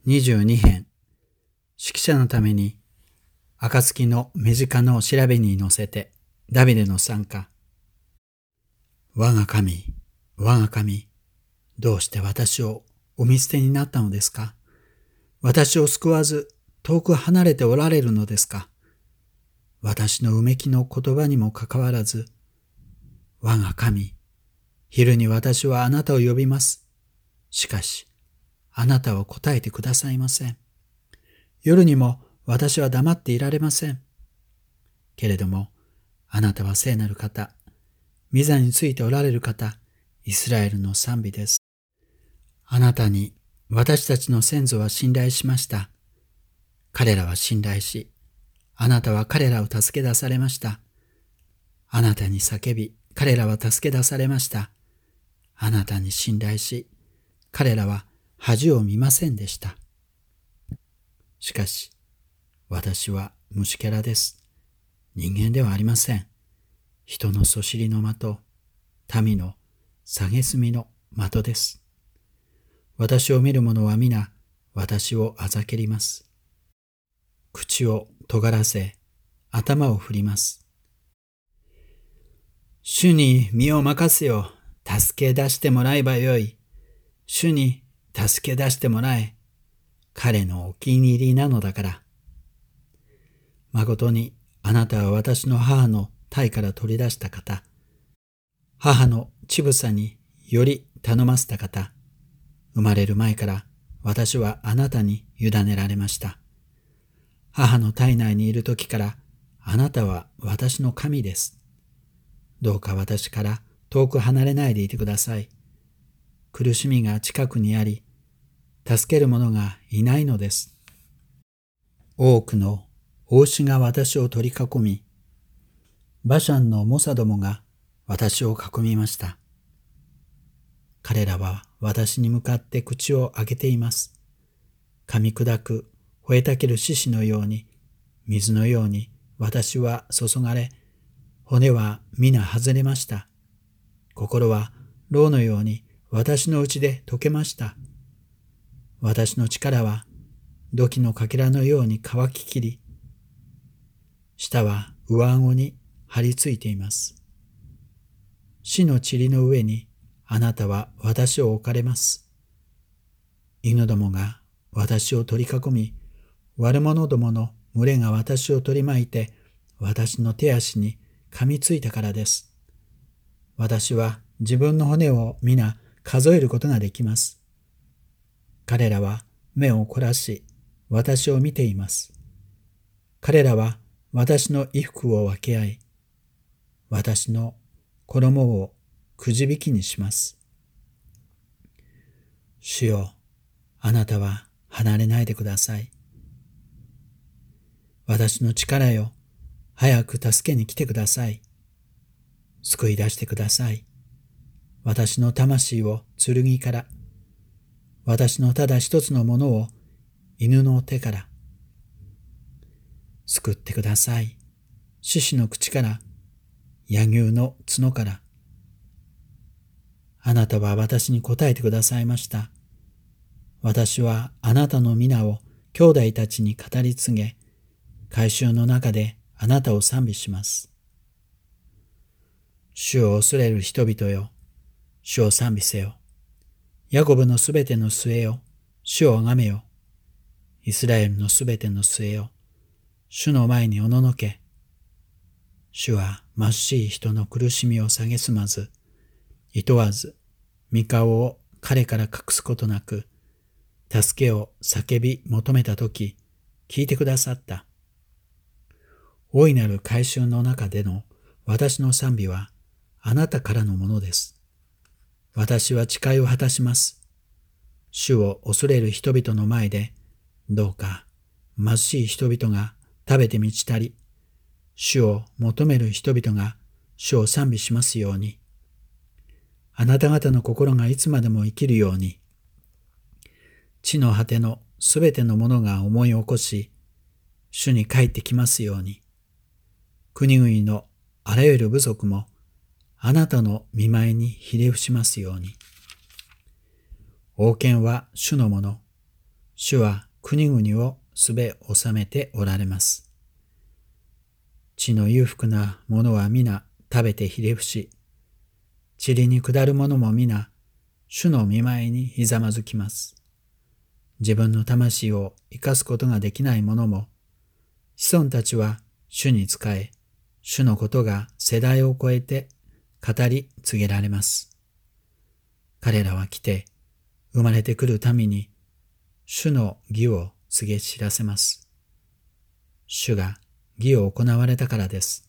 22編。指揮者のために、暁の目近の調べに乗せて、ダビデの賛歌。我が神、我が神、どうして私をお見捨てになったのですか？私を救わず、遠く離れておられるのですか？私のうめきの言葉にもかかわらず、我が神、昼に私はあなたを呼びます。しかし、あなたは答えてくださいません。夜にも私は黙っていられません。けれども、あなたは聖なる方、御座についておられる方、イスラエルの賛美です。あなたに私たちの先祖は信頼しました。彼らは信頼し、あなたは彼らを助け出されました。あなたに叫び、彼らは助け出されました。あなたに信頼し、彼らは恥を見ませんでした。しかし、私は虫けらです。人間ではありません。人のそしりの的、民の蔑みの的です。私を見る者は皆、私をあざけります。口を尖らせ、頭を振ります。主に身を任せよ。助け出してもらえばよい。主に助け出してもらえ。彼のお気に入りなのだから。誠にあなたは私の母の胎から取り出した方。母の乳房により頼ませた方。生まれる前から私はあなたに委ねられました。母の体内にいる時からあなたは私の神です。どうか私から遠く離れないでいてください。苦しみが近くにあり、助ける者がいないのです。多くの王子が私を取り囲み、バシャンの猛者どもが私を囲みました。彼らは私に向かって口を開けています。噛み砕く吠えたける獅子のように、水のように私は注がれ、骨は皆外れました。心は蝋のように私のうちで溶けました。私の力は土器のかけらのように乾ききり、舌は上顎に張り付いています。死の塵の上にあなたは私を置かれます。犬どもが私を取り囲み、悪者どもの群れが私を取り巻いて、私の手足に噛みついたからです。私は自分の骨を皆数えることができます。彼らは目を凝らし、私を見ています。彼らは私の衣服を分け合い、私の衣をくじ引きにします。主よ、あなたは離れないでください。私の力よ、早く助けに来てください。救い出してください。私の魂を剣から、私のただ一つのものを犬の手から、救ってください。獅子の口から、柳牛の角から。あなたは私に答えてくださいました。私はあなたの皆を兄弟たちに語り継げ、改宗の中であなたを賛美します。主を恐れる人々よ、主を賛美せよ。ヤコブのすべての末よ、主をあがめよ。イスラエルのすべての末よ、主の前におののけ。主は貧しい人の苦しみを蔑まず、いとわず、御顔を彼から隠すことなく、助けを叫び求めたとき、聞いてくださった。大いなる改宗の中での私の賛美はあなたからのものです。私は誓いを果たします。主を恐れる人々の前で、どうか貧しい人々が食べて満ち足り、主を求める人々が主を賛美しますように。あなた方の心がいつまでも生きるように、地の果てのすべてのものが思い起こし、主に帰ってきますように。国々のあらゆる部族もあなたの御前にひれ伏しますように。王権は主のもの、 主は国々をすべ治めておられます。地の裕福なものは皆食べてひれ伏し、塵に下る者も皆、主の御前にひざまずきます。自分の魂を生かすことができない者も、子孫たちは主に仕え、主のことが世代を超えて語り告げられます。彼らは来て、生まれてくる民に、主の義を告げ知らせます。主が義を行われたからです。